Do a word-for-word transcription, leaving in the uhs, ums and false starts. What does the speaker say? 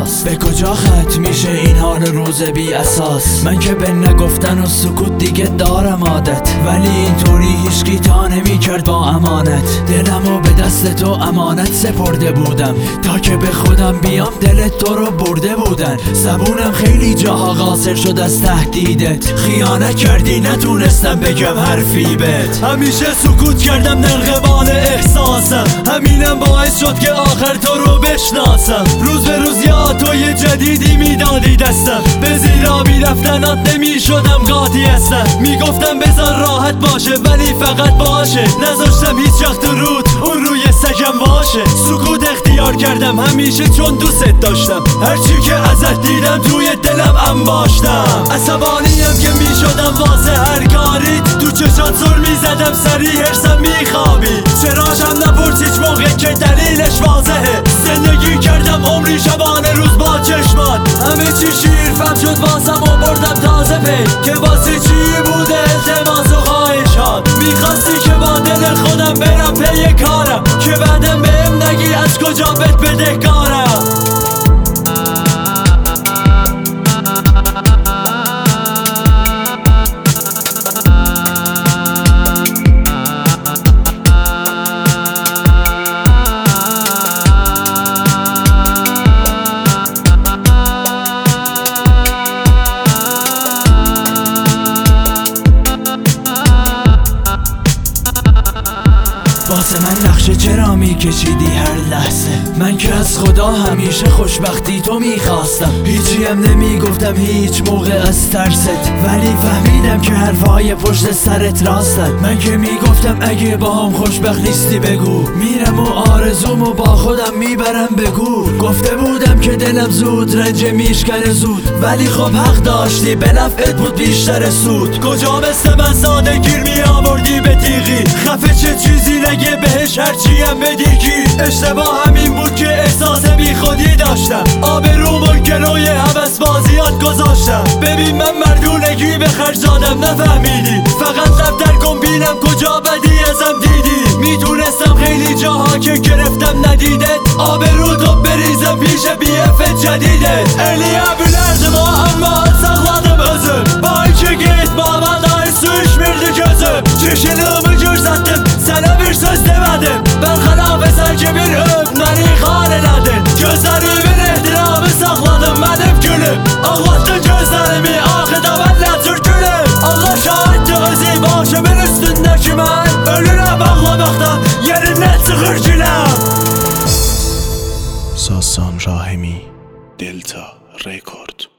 احساس. به کجا ختم میشه این حال روز بی اساس؟ من که به نگفتن و سکوت دیگه دارم عادت، ولی اینطوری هیچکی تا نمی کرد با امانت. دلمو به دست تو امانت سپرده بودم، تا که به خودم بیام دل تو رو برده بودن. زبونم خیلی جاها قاصر شد از تهدیدت، خیانت کردی نتونستم بگم حرفی بهت. همیشه سکوت کردم در قبال احساسم، همینم باعث شد که آخر تو رو بشناسم. روز به روز یا تو یه جدیدی میدادی دستم، به زیرا میرفتنات نمی شدم قاطی هستم. میگفتم بذار راحت باشه ولی فقط باشه، نذاشتم هیچ وقت رود اون روی سگم باشه. سکوت اختیار کردم همیشه چون دوست داشتم، هرچی که ازت دیدم توی دلم انباشتم. عصبانیم که میشدم واسه هر کاری، تو چشات سر میزدم سری هرسم میخوابی. چراشم نپرس هیچ موقع که دلیلش واضحه، زندگی کردم عمری شبانه روز با چشمات. همه چی شیر فهم شد واسم و بردم تازه پی، که واسه چی بوده التماس و خواهشات. میخواستی که با دل خودم برم پی کارم، که بعدم بهم نگی از کجا بهت بدهکارم. واسه من نقشه چرا میکشیدی هر لحظه؟ من که از خدا همیشه خوشبختی تو میخواستم، هیچی هم نمیگفتم هیچ موقع از ترست، ولی فهمیدم که حرفای پشت سرت راستن. من که میگفتم اگه با هم خوشبخت نیستی بگو، میرم و آرزومو با خودم میبرم بگو. گفته بودم که دلم زود رنج میشکنه زود، ولی خب حق داشتی به نفعت بود بیشتر سود. کجا مثل من ساده گیر می آوردی به تیغی، خفه چه چیزی نگه بهش هرچی هم بدیگی. اشتباه همین بود که احساس بی خودی داشتم، آبرومو گلوی هوس بازیات گذاشتم. ببین من مردونگی به خرج دادم نفهمیدی، فقط دفتر کن بینم کجا بدی ازم دیدی. میتونستم خیلی جاها که گرفتم ندیدت، آبرو تو berize پیش بیفت جدیده. Eliye bülerdim o ama sakladım özüm, belki gitmemeden su içmirdi gözüm. Çişinimi görsətdim, sana bir söz demedim, ben xilaf etsen ki bir öp məni xal elədin. Gözlərimin ehtiramı sakladım mənim gülüm, ağlatdın gözlərimi axıda mənlə türkülüm. Allah şahiddir özü başımın üstündəki mən, ölürəm ağlamaqdan yerindən çıxır güləm. ساسان راهمی دلتا رکورد.